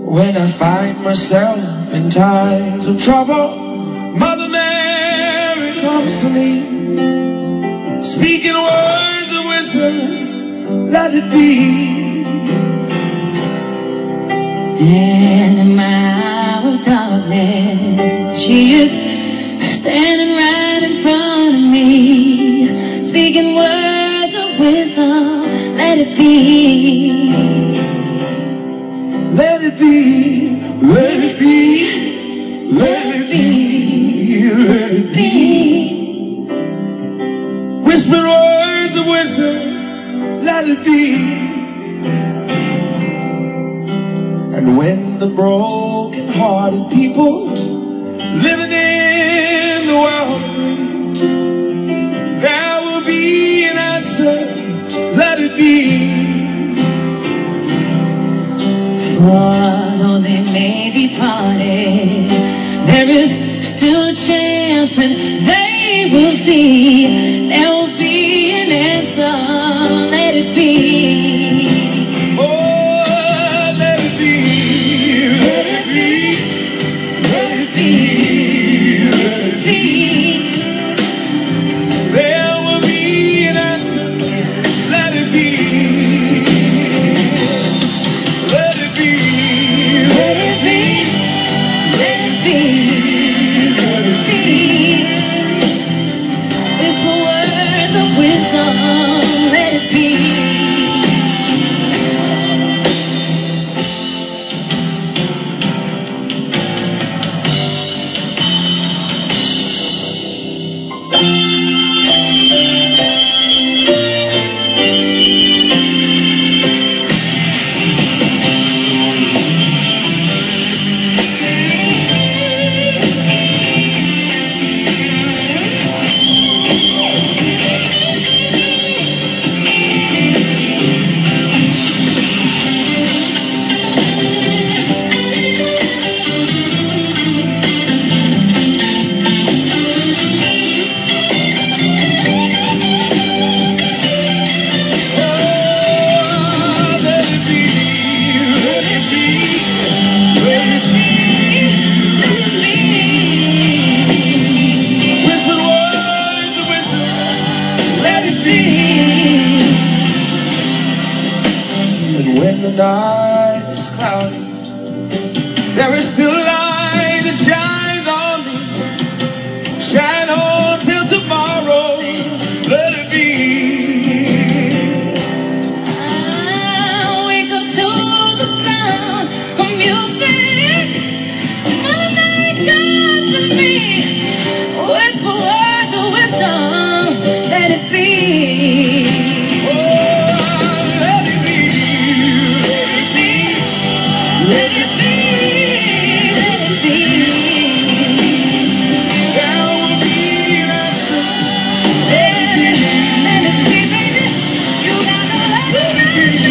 When I find myself in times of trouble, Mother Mary comes to me, speaking words of wisdom, let it be. And in my hour of darkness, she is standing right in front of me, speaking words of wisdom, let it be. Let it be, let it be, let it be, let it be. Whisper words of wisdom, let it be. And when the broken-hearted people living in the world agree, there will be an answer, let it be. Although they may be parted, there is still a chance that they will see. There will be an answer, let it be. Oh, let it be, let it be, let it be, let it be. There will be an answer, let it be. Night is cloudy, there is still light that shines on me. Shine on till tomorrow, let it be. I'll wake up to the sound of music. Mother Mary comes to me, whisper words of wisdom, let it be. Let it be, let it be. There will be an answer. Let it be, baby. You gotta let it be.